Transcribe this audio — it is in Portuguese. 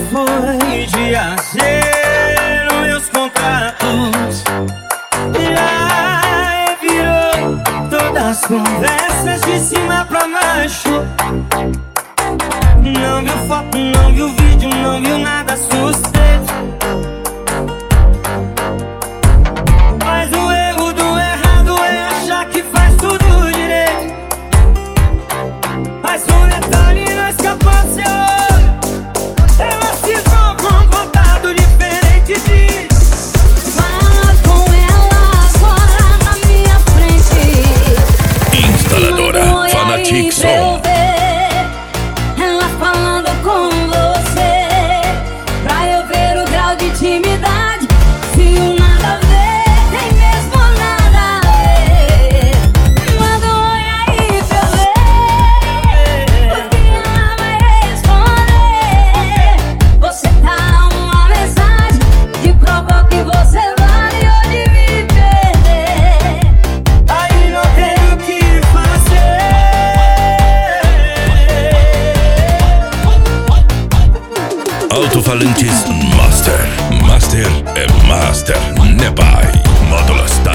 foi dia zero meus contatos. Já virou todas as conversas de cima pra baixo. Não viu foto, não viu vídeo, não viu nada suspeito. Mas o erro do errado é achar que faz tudo direito. Mas um detalhe não escapou do seu olho. Ela se cismou com um contato diferente de... Fala com ela agora na minha frente. Instaladora Fanatic Som. Ela falando com você, pra eu ver o grau de intimidade. Se o nada a ver tem mesmo nada a ver, manda um oi aí pra eu ver, porque ela vai responder. Você tá uma mensagem que prova que você vale ou de me perder. Aí não tem o que fazer. Alto-falantes Master. Master é Master. Nebai. Módulos